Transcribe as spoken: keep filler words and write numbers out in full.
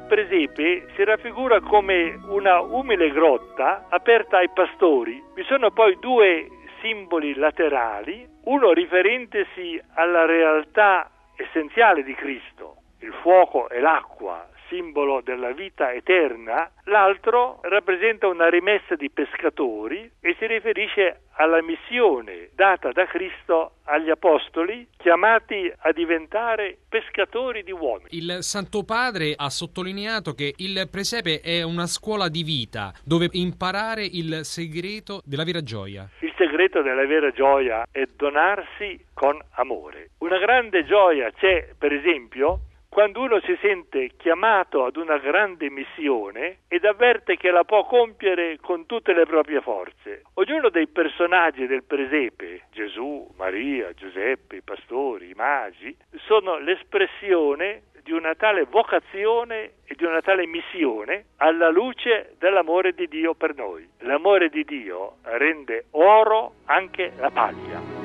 presepe si raffigura come una umile grotta aperta ai pastori. Vi sono poi due simboli laterali, uno riferentesi alla realtà essenziale di Cristo, il fuoco e l'acqua, simbolo della vita eterna, l'altro rappresenta una rimessa di pescatori e si riferisce alla missione data da Cristo agli apostoli, chiamati a diventare pescatori di uomini. Il Santo Padre ha sottolineato che il presepe è una scuola di vita dove imparare il segreto della vera gioia. Il segreto della vera gioia è donarsi con amore. Una grande gioia c'è, per esempio, quando uno si sente chiamato ad una grande missione ed avverte che la può compiere con tutte le proprie forze. Ognuno dei personaggi del presepe, Gesù, Maria, Giuseppe, i pastori, i magi, sono l'espressione di una tale vocazione e di una tale missione alla luce dell'amore di Dio per noi. L'amore di Dio rende oro anche la paglia.